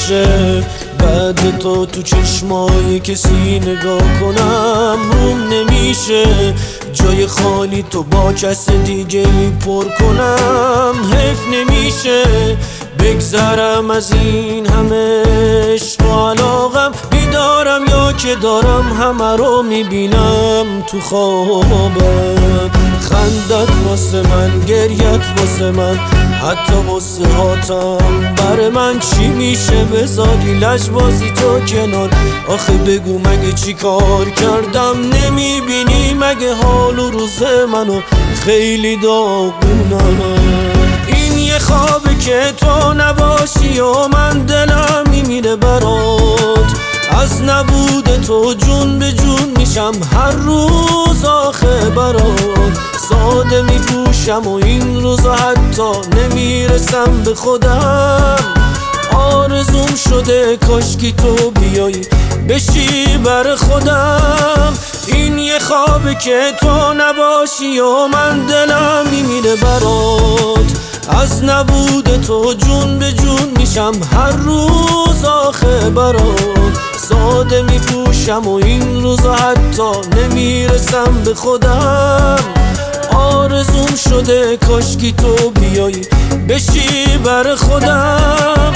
نمیشه بعد تو چشمای کسی نگاه کنم روم نمیشه جای خالی تو با کس دیگه پر کنم حیف نمیشه بگذرم از این همه عشق و علاقم بیدارم یا که دارم همه رو میبینم تو خوابم خندت واسه من گریت واسه من حتی واسه هاتم بر من چی میشه بذاری لجبازی تو کنار آخه بگو مگه چی کار کردم نمیبینی مگه حال و روز منو خیلی داغونم این یه خوابه که تو نباشی و من دلم میمیره برات از نبود تو جون به جون میشم هر روز آخه برات ساده میپوشم و این روزا حتی نمیرسم به خودم آرزوم شده کاشکی تو بیایی بشی بر خودم این یه خوابه که تو نباشی و من دلم میمیره برات از نبود تو جون به جون میشم هر روز آخه برات ساده میپوشم و این روزا حتی نمیرسم به خودم آرزوم شده کاشکی تو بیایی بشی بر خودم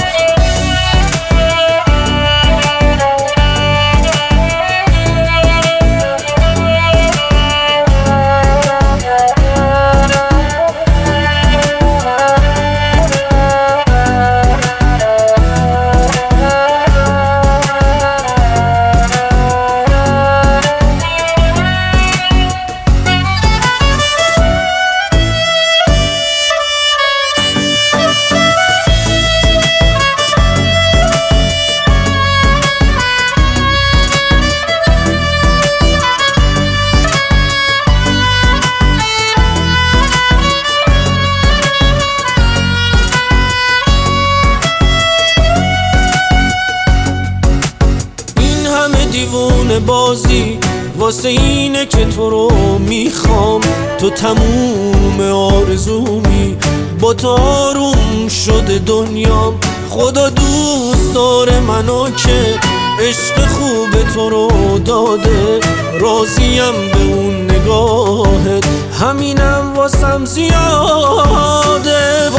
دیوونه بازی واسه اینه که تو رو میخوام تو تموم آرزومی با تو آروم شده دنیام خدا دوست داره منو که عشق خوب تو رو داده راضیم به اون نگاهت همینم واسم زیاده